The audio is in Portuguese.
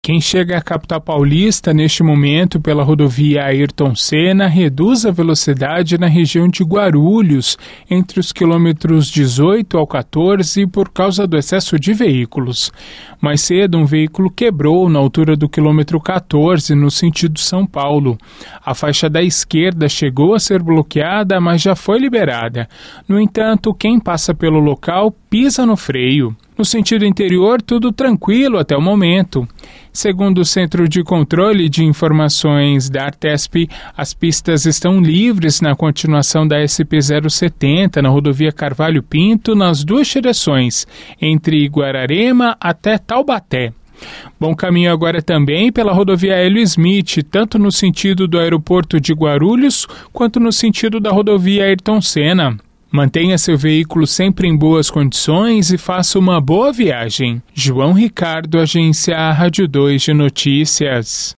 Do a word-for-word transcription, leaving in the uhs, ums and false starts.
Quem chega à capital paulista neste momento pela rodovia Ayrton Senna reduz a velocidade na região de Guarulhos, entre os quilômetros dezoito ao quatorze, por causa do excesso de veículos. Mais cedo, um veículo quebrou na altura do quilômetro quatorze, no sentido São Paulo. A faixa da esquerda chegou a ser bloqueada, mas já foi liberada. No entanto, quem passa pelo local pisa no freio. No sentido interior, tudo tranquilo até o momento. Segundo o Centro de Controle de Informações da Artesp, as pistas estão livres na continuação da S P zero setenta, na rodovia Carvalho Pinto, nas duas direções, entre Guararema até Taubaté. Bom caminho agora também pela rodovia Hélio Smith, tanto no sentido do aeroporto de Guarulhos, quanto no sentido da rodovia Ayrton Senna. Mantenha seu veículo sempre em boas condições e faça uma boa viagem. João Ricardo, Agência Rádio dois de Notícias.